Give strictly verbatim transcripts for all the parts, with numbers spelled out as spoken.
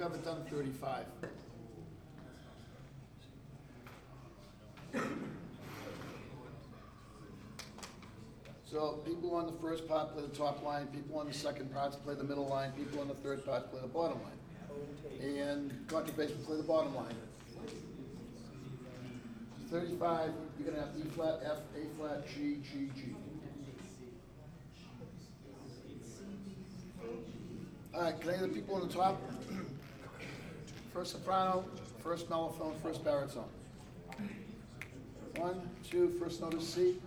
ever done thirty-five? So people on the first part play the top line, people on the second parts play the middle line, people on the third part play the bottom line. And contrabass play the bottom line. thirty-five, you're gonna have E flat, F, A flat, G, G, G. All right, can I hear the people on the top? First soprano, first mellophone, first baritone. One, two, first note is C.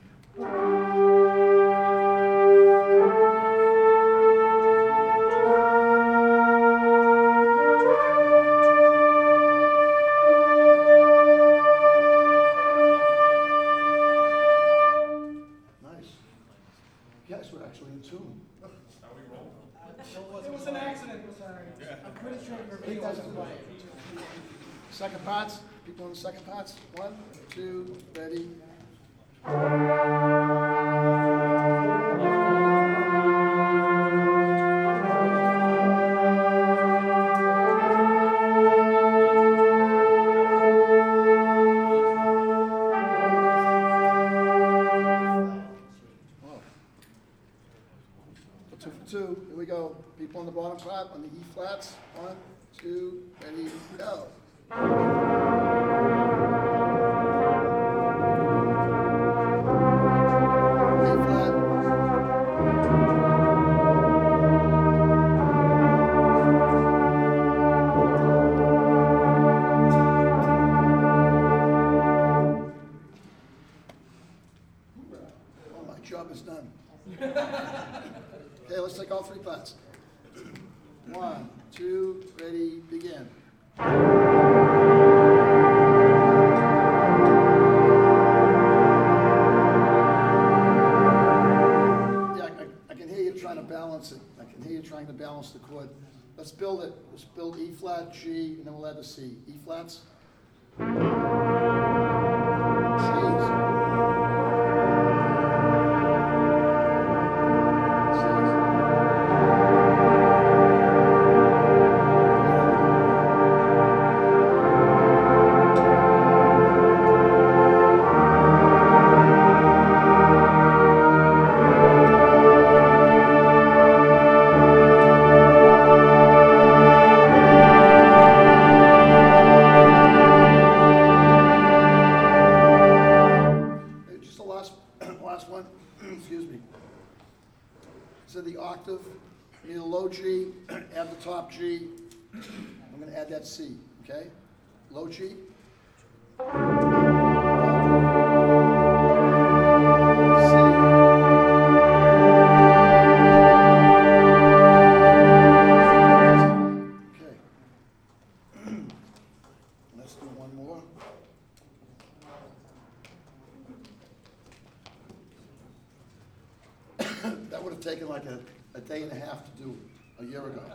Yes, we're actually in tune. It was an accident, sorry. I'm pretty sure He doesn't play. Second parts, people in the second parts. One, two, ready. Two for two, here we go. People on the bottom part, on the E flats. One, two, ready, go. A flat. Oh, my job is done. Okay, let's take all three parts. One, two, ready, begin. Yeah, I, I can hear you trying to balance it. I can hear you trying to balance the chord. Let's build it. Let's build E flat, G, and then we'll add the C. E flats. G's. Last one, excuse me. So the octave, you need a low G, add the top G. I'm going to add that C, okay? Low G. Let's do one more. That would have taken like a, a day and a half to do a year ago.